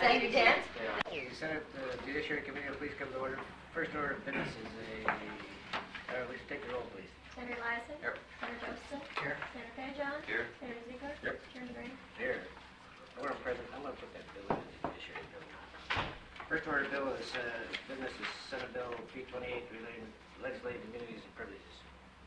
Thank you, Dan. The Senate Judiciary Committee will please come to order. First order of business is let's take the roll, please. Senator Lyson? Here. Senator Joseph? Here. Senator Pettyjohn? Here. Senator Ziegler? Yep. Chairman Gray? Here. Order President, I'm going to put that bill in the Judiciary bill. First order of business is Senate Bill P-28 relating legislative immunities and privileges.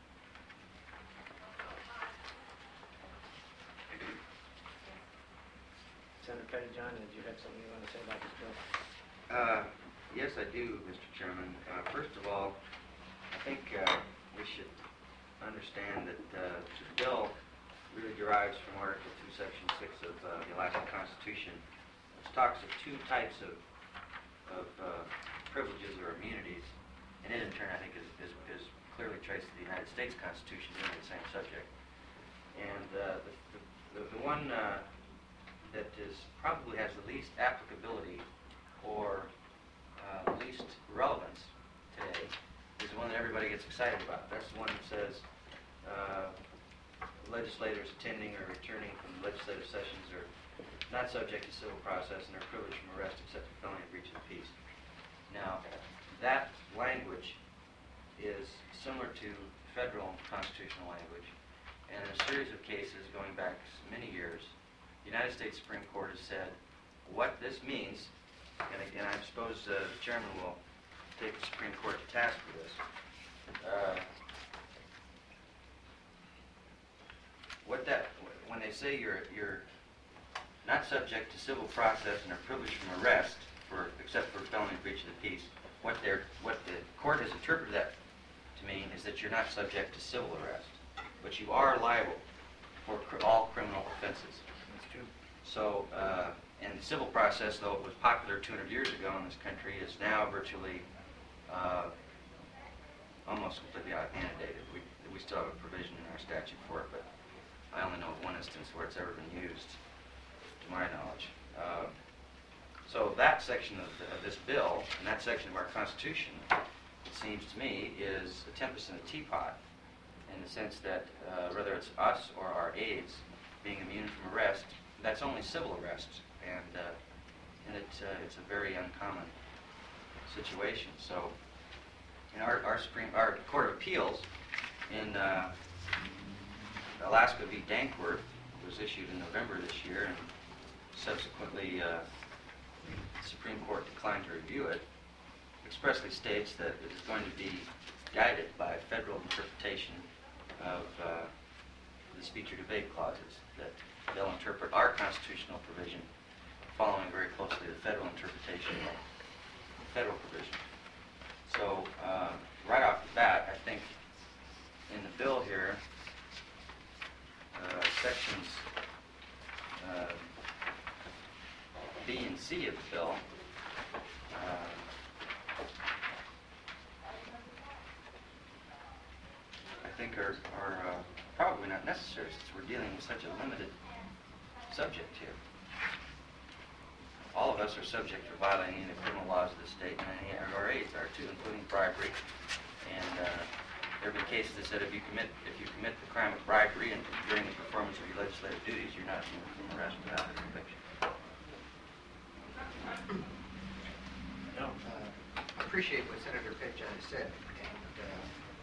Senator Pettyjohn, did you have something you want to say about this bill? Yes, I do, Mr. Chairman. First of all, I think we should understand that the bill really derives from Article 2, Section 6 of the Alaska Constitution, which talks of two types of privileges or immunities, and it in turn I think is clearly traced to the United States Constitution dealing with the same subject. And the one that probably has the least applicability or the least relevance today is the one that everybody gets excited about. That's the one that says legislators attending or returning from legislative sessions are not subject to civil process and are privileged from arrest except for felony breach of the peace. Now, that language is similar to federal constitutional language, and in a series of cases going back many years, the United States Supreme Court has said what this means, and I suppose the chairman will take the Supreme Court to task for this. When they say you're not subject to civil process and are privileged from arrest except for felony breach of the peace, what the court has interpreted that to mean is that you're not subject to civil arrest, but you are liable for all criminal offenses. That's true. So, and the civil process, though it was popular 200 years ago in this country, is now virtually almost completely inundated. We still have a provision in our statute for it, but I only know of one instance where it's ever been used, to my knowledge. So that section of this bill, and that section of our Constitution, it seems to me, is a tempest in a teapot, in the sense that whether it's us or our aides being immune from arrest, that's only civil arrest, and it's a very uncommon situation. So, in our Court of Appeals in Alaska v. Dankworth was issued in November this year, and subsequently the Supreme Court declined to review it, expressly states that it is going to be guided by federal interpretation of the speech or debate clauses, that they'll interpret our constitutional provision following very closely the federal interpretation of the federal provision. So right off the bat, I think in the bill here, sections B and C of the bill I think are probably not necessary since we're dealing with such a limited subject here. All of us are subject to violating the criminal laws of the state, and any of our aides are too, including bribery. And there have been cases that said if you commit the crime of bribery and during the performance of your legislative duties, you're not immune from arrest without a conviction. I appreciate what Senator Pettyjohn has said, and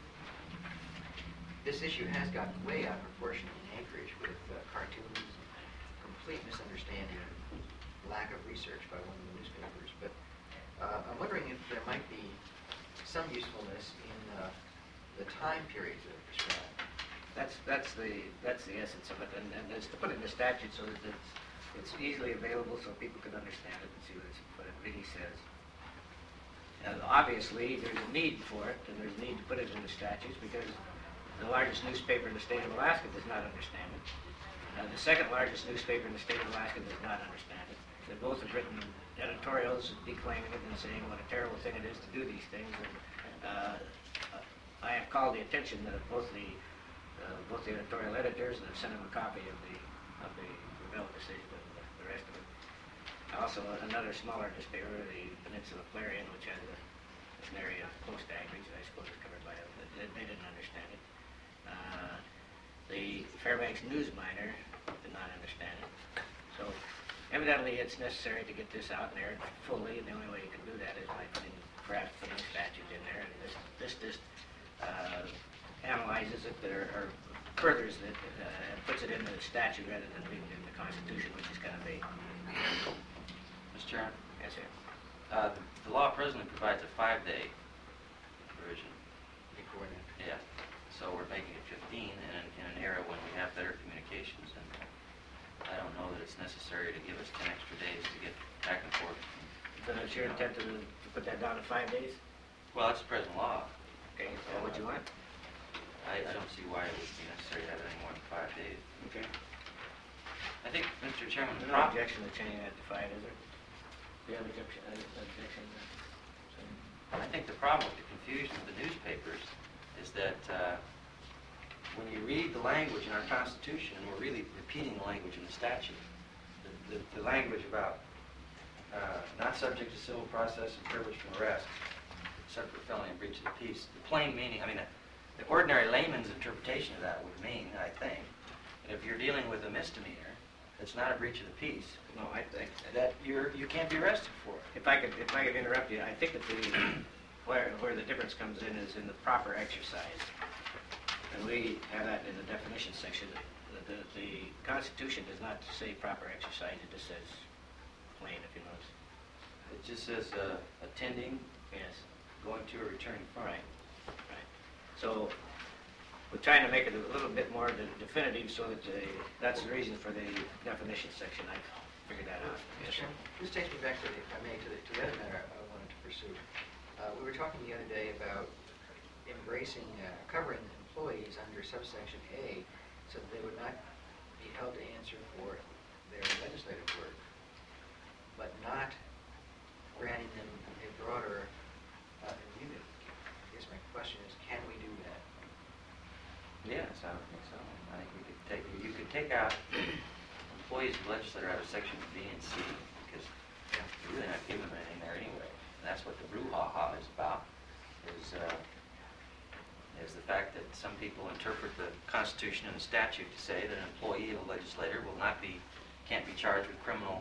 this issue has gotten way out of proportion in Anchorage with cartoons, complete misunderstanding, lack of research by one of the newspapers. But I'm wondering if there might be some usefulness in the time periods that are prescribed. That's the essence of it, and it's to put it in the statute so that it's easily available so people can understand it and see what it really says. Obviously, there's a need for it, and there's a need to put it in the statutes because the largest newspaper in the state of Alaska does not understand it. The second largest newspaper in the state of Alaska does not understand it. They both have written editorials declaiming it and saying what a terrible thing it is to do these things. And I have called the attention of both the editorial editors and have sent them a copy of the Revell decision and the rest of it. Also, another smaller newspaper, the Peninsula Clarion, which has an area close to Anchorage, I suppose is covered by it. They didn't understand it. The Fairbanks News Miner did not understand it. So Evidently, it's necessary to get this out there fully, and the only way you can do that is by putting perhaps the new statute in there. And this just analyzes it or furthers it, and puts it into the statute rather than leaving it in the Constitution, which is kind of vague. Mr. Chairman, Yes, sir. the law presently provides a 5-day provision. Before that. Yeah, so we're making it 15 in an era when we have better communications, and I don't know that it's necessary to give us 10 extra days to get back and forth. So it's your intent to put that down to 5 days? Well, that's the present law. Okay, is that what you want? I don't see why it would be necessary to have it any more than 5 days. Okay. I think, Mr. Chairman, There's the no problem... objection to changing that to 5, is there? Do you have objection? I think the problem with the confusion of the newspapers is that when you read the language in our Constitution, and we're really repeating the language in the statute, the language about not subject to civil process and privilege from arrest, except for felony and breach of the peace, the plain meaning, I mean, the ordinary layman's interpretation of that would mean, I think, that if you're dealing with a misdemeanor, it's not a breach of the peace, No, I think that you can't be arrested for it. if I could interrupt you, I think that where the difference comes in is in the proper exercise. And we have that in the definition section. The Constitution does not say proper exercise, it just says plain, if you notice. It just says attending, Yes. going to or returning from. Right. So we're trying to make it a little bit more definitive so that that's the reason for the definition section. I figured that out. Yes, sir. This takes me back to the, if I may, to the other matter I wanted to pursue. We were talking the other day about embracing, covering employees under subsection A so that they would not be held to answer for their legislative work, but not granting them a broader immunity. I guess my question is, can we do that? Yes, I would think so. I think you could take out employees of the legislature out of section B and C because you're really not giving them anything there anyway. And that's what the brouhaha is about, is the fact that some people interpret the Constitution and the statute to say that an employee of a legislator can't be charged with criminal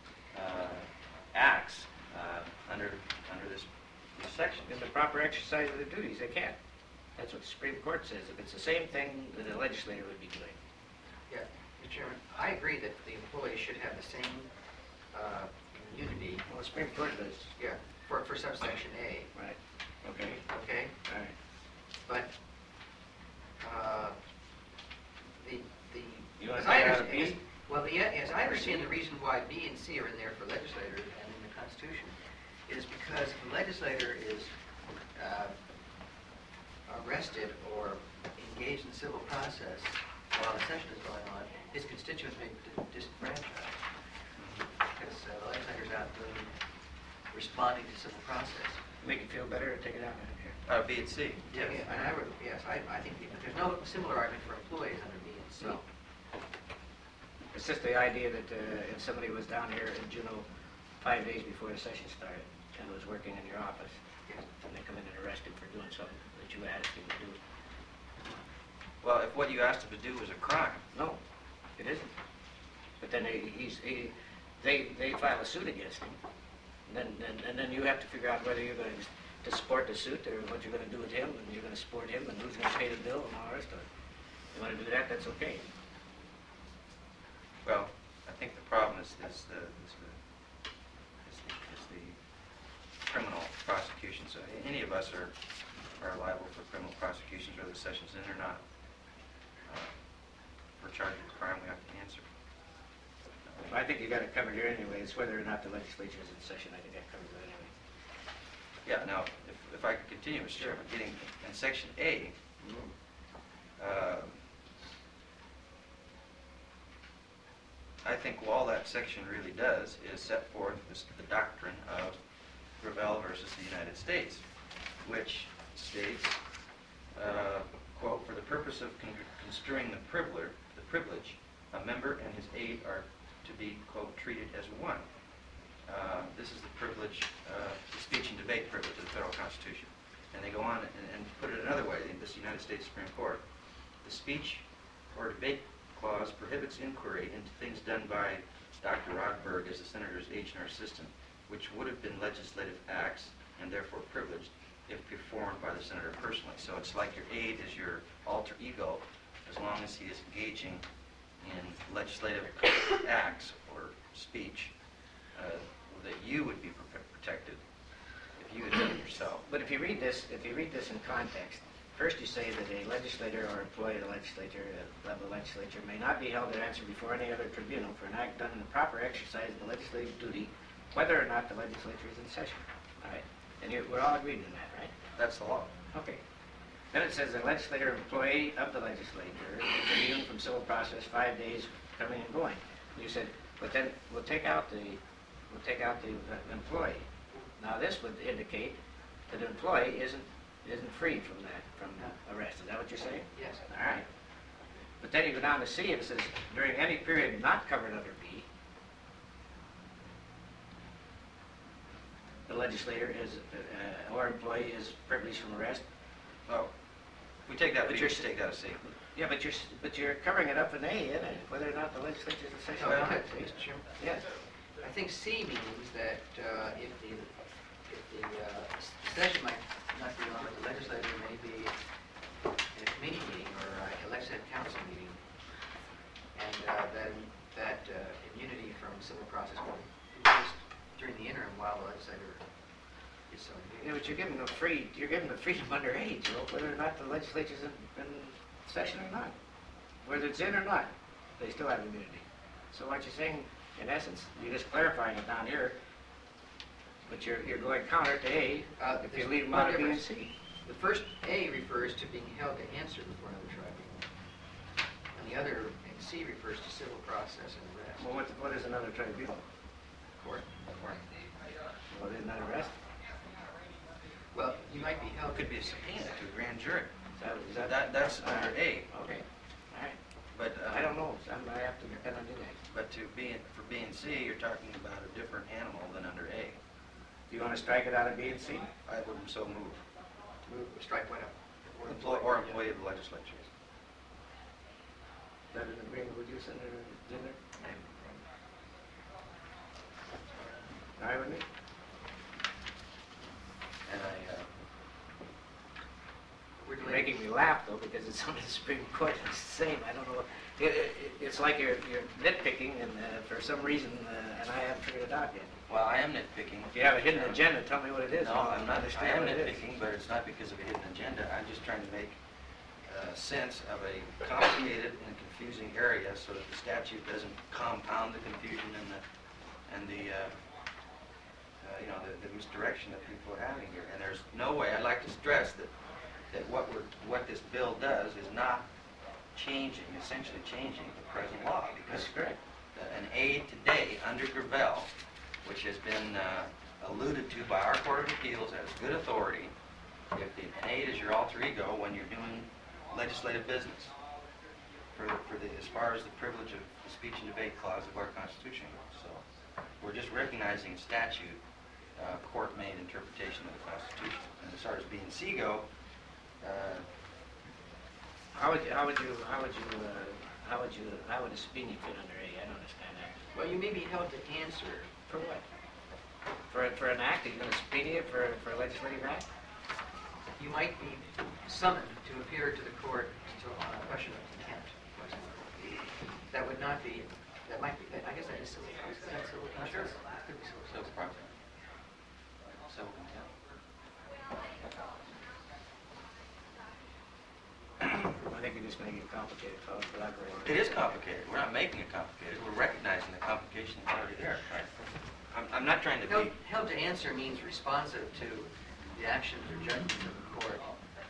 acts under this section. In the proper exercise of their duties, they can't. That's what the Supreme Court says. If it's the same thing that a legislator would be doing. Yeah, Mr. Chairman, I agree that the employee should have the same immunity. Well, the Supreme Court does. Yeah, for subsection A. Right. Okay. Okay, All right. but You want as to I take out understand, B? well, as I understand, the reason why B and C are in there for legislators and in the Constitution is because if a legislator is arrested or engaged in civil process while a session is going on, his constituents may be disenfranchised because the legislator's out responding to civil process. Make you feel better or take it out of here? B and C. Yeah, and I think there's no similar argument for employees under B and C. No. It's just the idea that if somebody was down here in Juneau 5 days before the session started and was working in your office, Yes. and they come in and arrest him for doing something that you asked him to do. Well, if what you asked him to do was a crime, No, it isn't. But then they file a suit against him. And then you have to figure out whether you're going to support the suit or what you're going to do with him, and you're going to support him, and who's going to pay the bill and all the rest of it. You want to do that, that's okay. well, I think the problem is the criminal prosecution. So any of us are liable for criminal prosecutions, whether the session's in or not. For charged with crime, we have to answer. I think you got it covered here anyway. It's whether or not the legislature is in session. I think that covers it anyway. Yeah, now, if I could continue, Mr. Chairman, getting in section A, I think all that section really does is set forth the doctrine of Gravel versus the United States, which states, quote, for the purpose of construing the privilege, a member and his aide are to be, quote, treated as one. This is the privilege, the speech and debate privilege of the federal Constitution. And they go on and put it another way in this United States Supreme Court. The speech or debate clause prohibits inquiry into things done by Dr. Rodberg as the senator's H&R assistant, which would have been legislative acts and therefore privileged if performed by the senator personally. So it's like your aide is your alter ego as long as he is engaging in legislative acts or speech that you would be protected if you had done it yourself. But if you read this in context, first you say that a legislator or employee of the legislature may not be held to answer before any other tribunal for an act done in the proper exercise of the legislative duty, whether or not the legislature is in session. All right? And we're all agreed on that, right? That's the law. Okay. Then it says the legislator or employee of the legislature is immune from civil process 5 days coming and going. You said, but then we'll take out the employee. Now this would indicate that the employee isn't free from arrest. Is that what you're saying? Yes. All right. But then you go down to C and it says during any period not covered under B, the legislator is or employee is privileged from arrest. Well, we take that, But we you're just take that as C. Yeah, but you're covering it up in A, isn't it? Whether or not the legislature is in session or not. See? Mr. Chairman. Yes. I think C means that if the session might not be on, but the legislature may be in a committee meeting or a legislative council meeting, and then that immunity from civil process will exist during the interim while the legislator is so Yeah, engaged. but you're giving them freedom under A, Joe, whether or not the legislature's in session or not. Whether it's in or not, they still have immunity. So what you're saying, in essence, you're just clarifying it down here, but you're going counter to A if you There's leave them no out of B and difference. C. The first A refers to being held to answer before another tribunal, and the other in C refers to civil process and arrest. Well, what is another tribunal? Court. Well, isn't that arrest? Well, you might be held. It could be a subpoena to a grand jury. Is that That's under A. Okay. All right. But I don't know. I have to depend on you guys. But for B and C, you're talking about a different animal than under A. Do you want to strike it out of B and C? I would so move. Strike what up? Or employee of the legislature. Is that in agreement with you, Senator Zimmer? All right with me? And We're You're delaying. making me laugh, though, because it's on the Supreme Court. It's the same. I don't know. It's like you're nitpicking, and for some reason, and I haven't figured it out yet. well, I am nitpicking. If you have a hidden agenda, tell me what it is. No, I'm not. I understand am what it is. nitpicking, but it's not because of a hidden agenda. I'm just trying to make sense of a complicated and confusing area so that the statute doesn't compound the confusion and the misdirection that people are having here. And there's no way. I'd like to stress that what this bill does is not essentially changing the present law, because That's correct. an aide today under Gravel, which has been alluded to by our Court of Appeals as good authority, if an aide is your alter ego when you're doing legislative business, as far as the privilege of the speech and debate clause of our Constitution goes. So we're just recognizing statute, court-made interpretation of the Constitution. And as far as B and C go, How would a subpoena fit under A? I don't understand that. Well, you may be held to answer. For what? For an act? Are you going to subpoena it for a legislative act? You might be summoned to appear to the court on a question of contempt, for example. That would not be. That might be. I guess that is civil process. Is that civil process? Sure. It could be civil process. civil process. Civil contempt. I think you're just making it complicated, folks, but I've read It is complicated. We're not making it complicated. We're recognizing the complication that's already there. Right? I'm not trying to be. Held to answer means responsive to the actions or judgments of the court.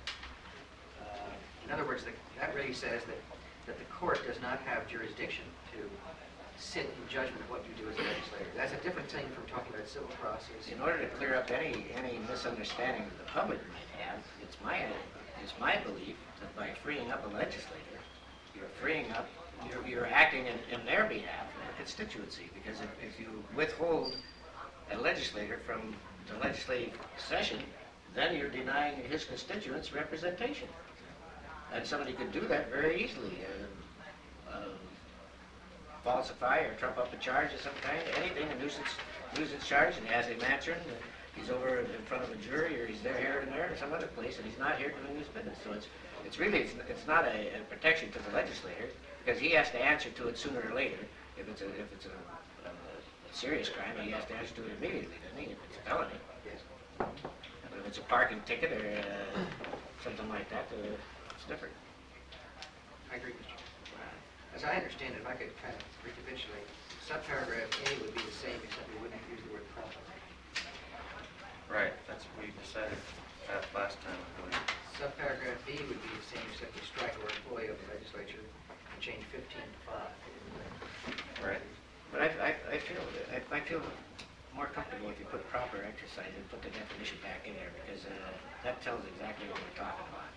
In other words, that really says that the court does not have jurisdiction to sit in judgment of what you do as a legislator. That's a different thing from talking about civil process. In order to clear up any misunderstanding that the public might have, it's my belief that by freeing up a legislator, you're acting in their behalf, in their constituency. Because if you withhold a legislator from the legislative session, then you're denying his constituents representation. And somebody could do that very easily. falsify or trump up a charge of some kind, anything, a nuisance charge, and has him answering, he's over in front of a jury, or he's there here and there, or some other place, and he's not here doing his business. So it's really not a protection to the legislator, because he has to answer to it sooner or later. If it's a serious crime, he has to answer to it immediately, doesn't he? If it's a felony. Yes. But if it's a parking ticket or something like that, it's different. I agree, Mr. Chairman. As I understand it, if I could kind of recapitulate, subparagraph A would be the same, except we wouldn't use the word proper. Right, that's what we decided that last time, I believe. Subparagraph B would be the same, except we strike or employee of the legislature and change 15 to 5. Right. But I feel more comfortable if you put proper exercise and put the definition back in there, because that tells exactly what we're talking about.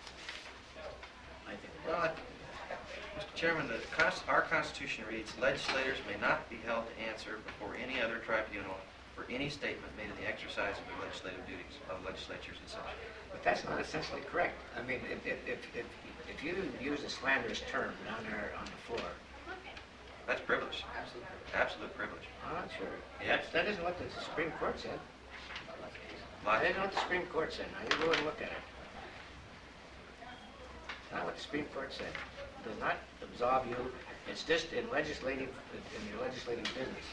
I think. Well, Mr. Chairman, our Constitution reads, legislators may not be held to answer before any other tribunal for any statement made in the exercise of the legislative duties of legislatures and such. But that's not essentially correct. I mean, if you use a slanderous term down there on the floor, That's privilege. Absolutely. Absolute privilege. I'm not sure. Yes. That isn't what the Supreme Court said. Logic. That isn't what the Supreme Court said. Now, you go and look at it. Not what the Supreme Court said. It does not absolve you. It's just in your legislative business.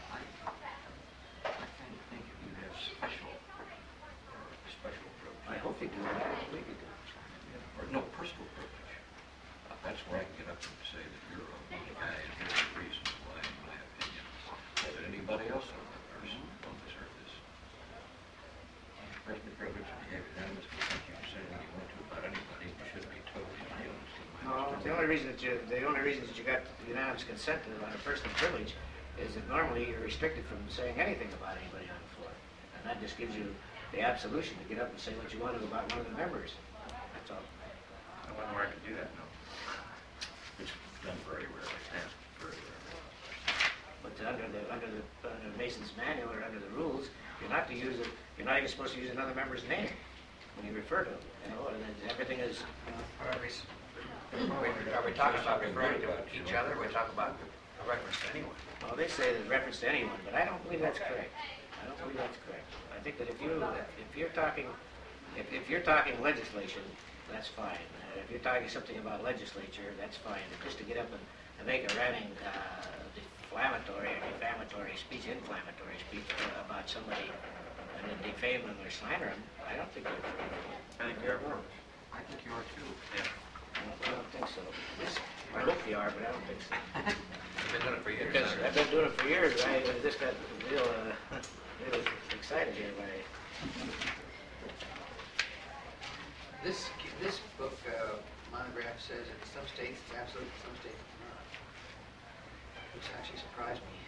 I kind of think if you have special privilege. I hope they do. I don't believe they do. Or no, personal privilege. That's where I can get up and say that you're a good guy and here's the reasons why, in my opinion, that anybody else on that person don't deserve this. Personal privilege, and you have unanimous consent, you can say what you want to about anybody, you shouldn't be totally unanimous. No, the only reasons that you got unanimous consent on a personal privilege is that normally you're restricted from saying anything about anybody on the floor. And that just gives you the absolution to get up and say what you want to about one of the members. That's all. I wonder where I could do that, no. It's done very rarely. Yeah. Very rarely. But under Mason's manual or under the rules, you're not to use it. You're not even supposed to use another member's name when you refer to him. You know, and then everything is. Are we talking about referring to each other, or we talking about a reference to anyone? Well, they say there's reference to anyone, but I don't believe that's correct. I don't believe that's correct. I think that if you're talking legislation, that's fine. If you're talking something about legislature, that's fine. But just to get up and make a running defamatory speech about somebody and then defame them or slander them, I don't think that's I think we are. I think you are too. Yeah. I don't think so. I hope they are, but I don't think so. You've been doing it for years. Because I've been doing it for years, and I just got real excited here by This book monograph says in some states it's absolute, in some states it's not, which actually surprised me.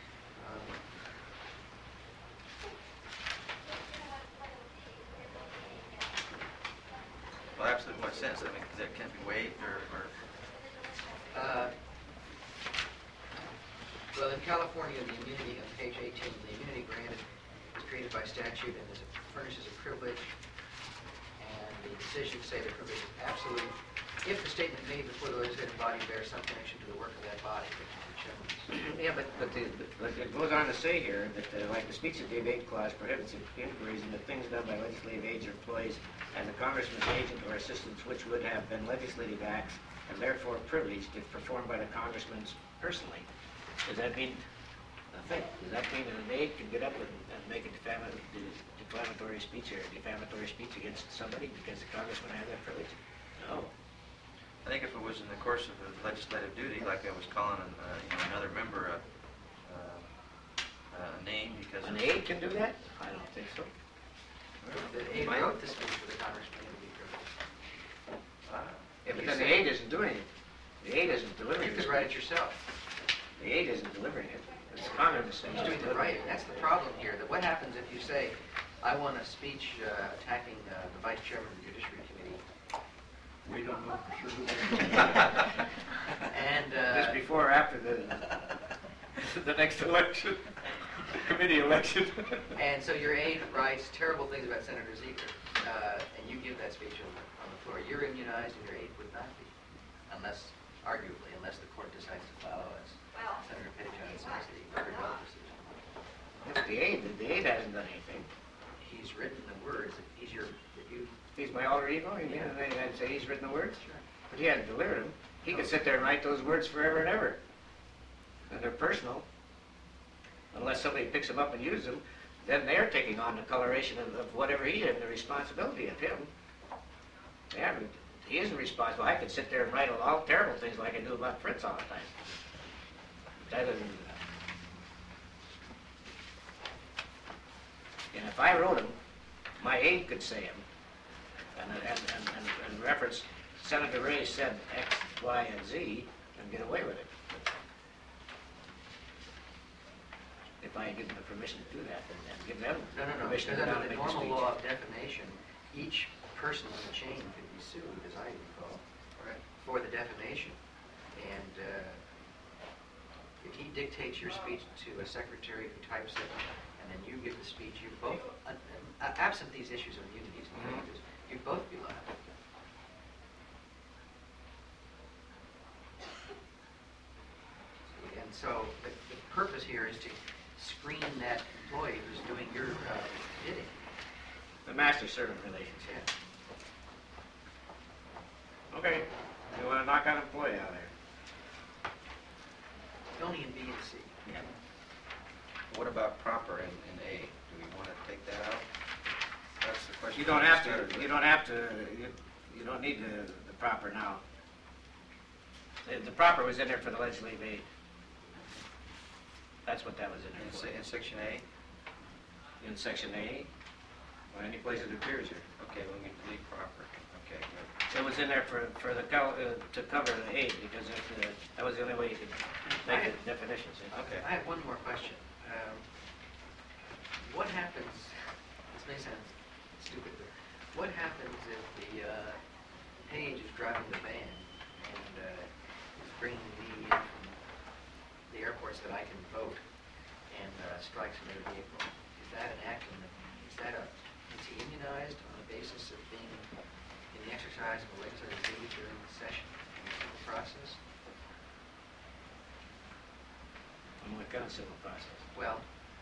Well, absolute in what sense? I mean, that can't be waived or Well, in California, the immunity, on page 18, the immunity granted is created by statute and furnishes a privilege, and the decisions say the privilege is absolute if the statement made before the legislative body bears some connection to the work of that body, whichever. Yeah, but it goes on to say here that like the speech and debate clause prohibits inquiries into things done by legislative aides or employees as a congressman's agent or assistant, which would have been legislative acts and therefore privileged if performed by the congressman personally. Does that mean nothing? Does that mean that an aide can get up and make a defamatory speech or a defamatory speech against somebody because the congressman has that privilege? No. I think if it was in the course of a legislative duty, like I was calling another member a name because An aide can do that? I don't think so. The aide wrote the speech for the congressman to be privileged. Yeah, but then the aide isn't doing it. The aide isn't delivering You it. could write it yourself. The aide isn't delivering it. It's the congressman He's doing the writing. That's the problem here. That what happens if you say, I want a speech attacking the vice chairman of the Judiciary Committee, We don't know for sure who that and Just before or after the next election, committee election. and so your aide writes terrible things about Senator Ziegler, and you give that speech on the floor. You're immunized, and your aide would not be, unless arguably, unless the court decides to follow us. Senator Pettyjohn says the Cordell decision. If the aide hasn't done anything. He's written the words, he's your, you, He's my alter ego, you mean, Yeah. I'd say he's written the words? Sure. But he hasn't delivered them. He could sit there and write those words forever and ever. And they're personal. Unless somebody picks them up and uses them, then they're taking on the coloration of whatever he did, the responsibility of him. Yeah, but he isn't responsible. I could sit there and write all terrible things like I do about Fritz all the time. That isn't... And if I wrote them, my aide could say them, and reference Senator Ray said X, Y, and Z, and get away with it. If I give them the permission to do that, then give them no, permission because to under the make the normal speech. law of defamation, each person in the chain could be sued, as I recall, for the defamation. And if he dictates your speech to a secretary who types it, and then you give the speech, you both, absent these issues of immunities and privileges, you'd both be liable. And so the purpose here is to screen that employee who's doing your bidding. The master-servant relationship. Yeah. Okay, you want to knock out an employee out there? Only in B and C. Yeah. What about proper in A? Do we want to take that out? That's the question. You don't have to, you don't have to, you don't need the proper now. The proper was in there for the legislative aid. That's what that was in there for. In section A? In section A, or any place it appears here. Okay, we can delete proper. Okay, good. It was in there for the, to cover the aid, because that was the only way you could make the definitions. Okay. I have one more question. What happens, this may sound stupid, but what happens if the page is driving the van and is bringing me in from the airports that I can vote and strikes another vehicle? Is that an act, is he immunized on the basis of being in the exercise of a legislative duty during the session and the process? In what kind of civil process? Well,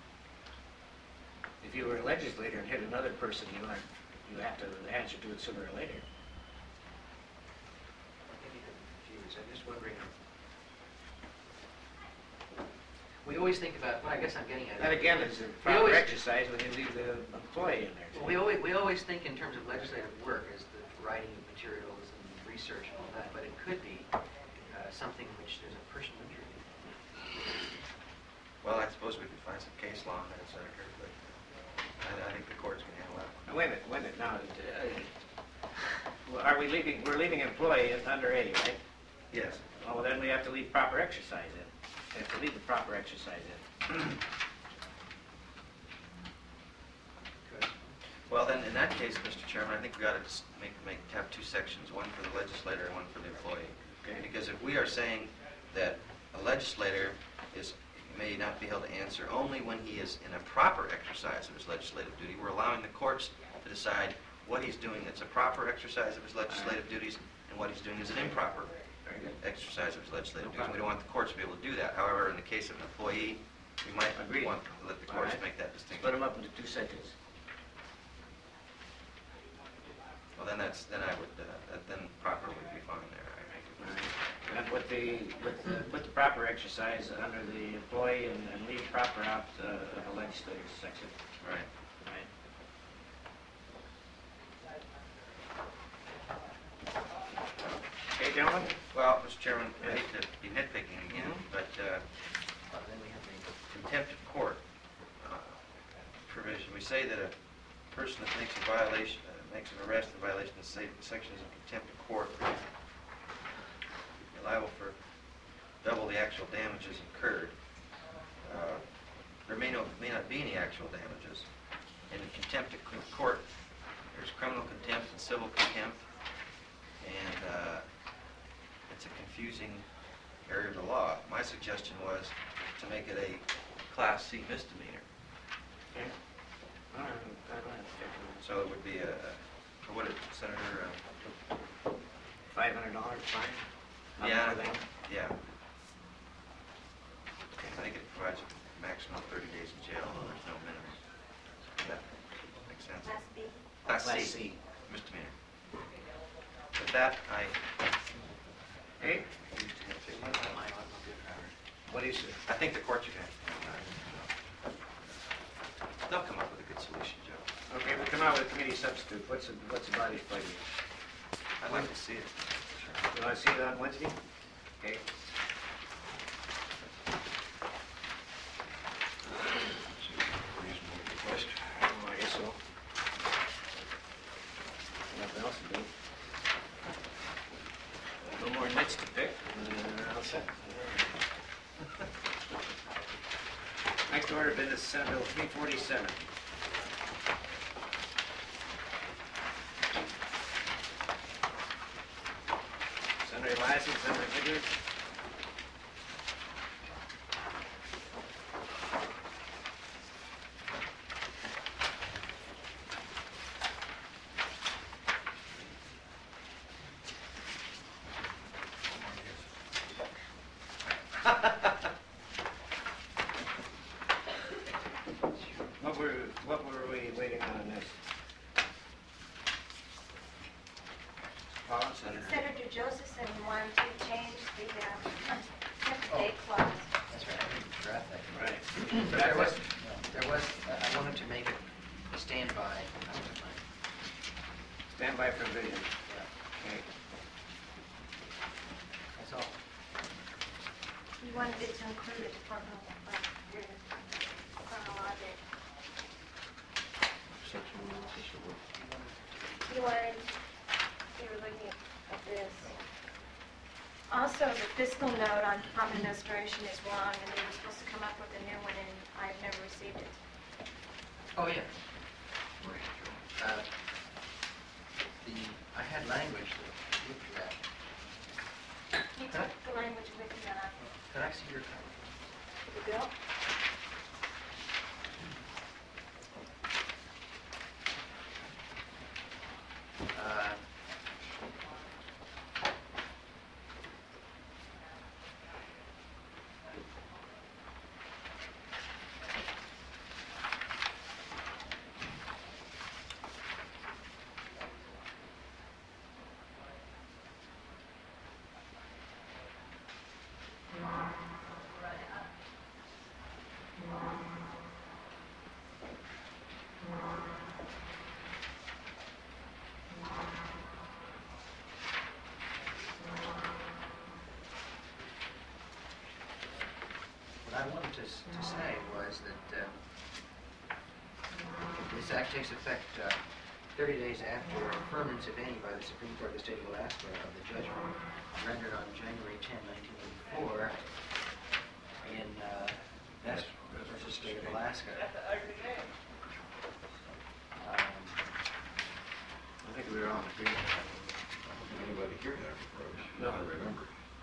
If you were a legislator and hit another person, you have to answer to it sooner or later. maybe I'm confused. I'm just wondering. We always think about, well, I guess I'm getting at it. That again is a We proper always- exercise when you leave the employee in there. Well, we always think in terms of legislative work as the writing of materials and research and all that, but it could be something which there's a personal injury. Well, I suppose we could find some case law on that, Senator, but I think the courts can handle that. Now, wait a minute, now, are we leaving, we're leaving employee under A, right? Yes. Oh, well, then we have to leave proper exercise in. We have to leave the proper exercise in. Good. Well, then, in that case, Mr. Chairman, I think we ought to just have two sections, one for the legislator and one for the employee. Okay. Because if we are saying that a legislator may not be held to answer only when he is in a proper exercise of his legislative duty, we're allowing the courts to decide what he's doing that's a proper exercise of his legislative duties and what he's doing is an improper Very good. exercise of his legislative No duties. We don't want the courts to be able to do that. However, in the case of an employee, we might Agreed. want to let the All courts right. make that Split distinction. them up into two sections. Well, then then proper would be fine there. I think. All right. And put the proper exercise under the employee and leave proper out of the legislative section. Right. Right. Okay, gentlemen? Well, Mr. Chairman, I hate to be nitpicking again, but Then we have the contempt of court provision. We say that a person that makes a violation, makes an arrest in violation of sections of contempt of court is liable for double the actual damages incurred. There may not be any actual damages. In contempt of court, there's criminal contempt and civil contempt, and it's a confusing area of the law. My suggestion was to make it a Class C misdemeanor. Okay. All right, I don't have to check on it. So it would be what did Senator, $500 fine? Not Yeah, more than. yeah. I think it provides maximum 30 days in jail, and there's no minimum. That makes sense. Class B. Class Class C, C. misdemeanor. With that, Okay, My automobile driver. what do you say? I think the courts are going to, they'll come up with a good solution, Joe. Okay, we'll come out with a committee substitute. What's the body's pleasure? I'd like to see it. You want to see it on Wednesday? Okay. Oh, I guess so. Nothing else to do. No more nits to pick. I'll set. Next order of business, Senate Bill 347. Senator Lassie, Senator Higgins. What were we waiting on this? Paula, Senator? Senator Josephson wanted to change the effective date clause. That's right, I didn't draft that. Right. But there was, I wanted to make it a standby. Standby provision. Yeah, Okay. that's all. You wanted it to include a chronologic. You wanted, you were looking at this. Also, the fiscal note on Department of Administration is wrong, and they were supposed to come up with a new one, and I've never received it. Oh, yeah. I had language that looked at that. You took the language with you on Could I see your copy? the bill? What I wanted to say was that this act takes effect 30 days after affirmance, if any, by the Supreme Court of the State of Alaska of the judgment rendered on January 10, 1984 in Vest versus State of Alaska. I think we were all in agreement. Anybody hear that approach? No. I remember.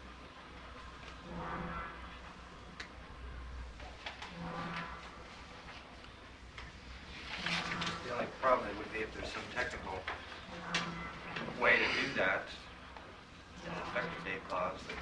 The only problem would be if there's some technical way to do that, an effective date clause that,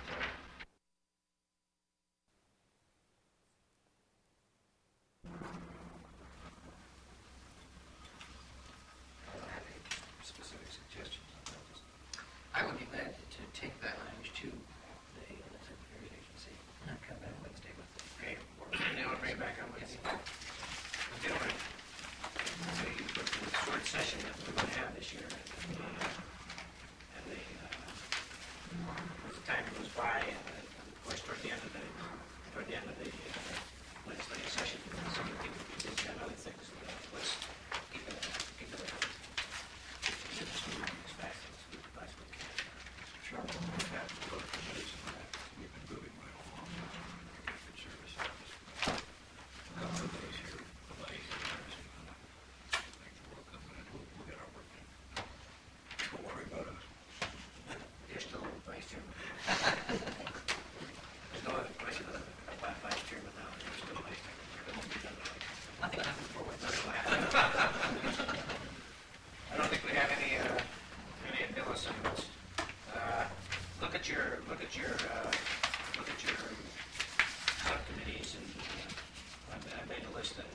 I don't have any specific suggestions on that. Just- I would be glad to take that language to the Secretary's agency and come back Wednesday with it. Okay. Now I'll bring it back on Wednesday. Gentlemen, short session that we're going to have. those things.